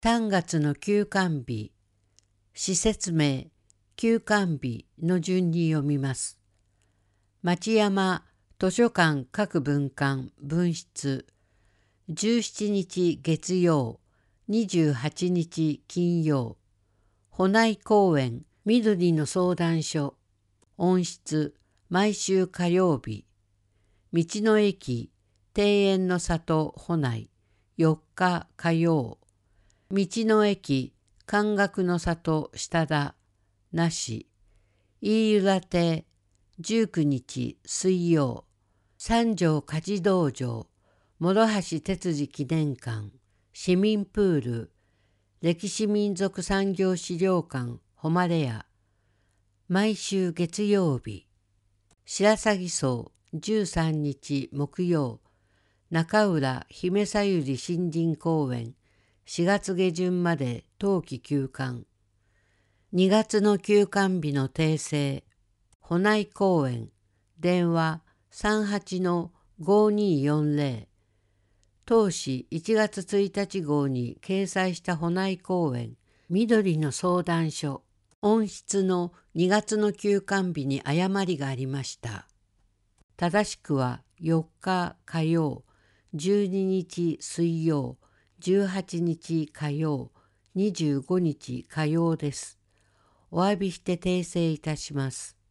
3月の休館日、施設名、休館日の順に読みます。町山図書館各分館分室、17日月曜、28日金曜、保内公園緑の相談所、温室毎週火曜日、道の駅庭園の里保内4日火曜、道の駅漢学の里下田なし、飯浦亭19日水曜、三条火事道場諸橋哲司記念館市民プール歴史民族産業資料館誉屋毎週月曜日、白鷺荘13日木曜、中浦姫さゆり森林公園4月下旬まで冬季休館、2月の休館日の訂正、保内公園電話38-5240、当誌1月1日号に掲載した保内公園緑の相談所温室の2月の休館日に誤りがありました。正しくは4日火曜、12日水曜、18日火曜、25日火曜です。お詫びして訂正いたします。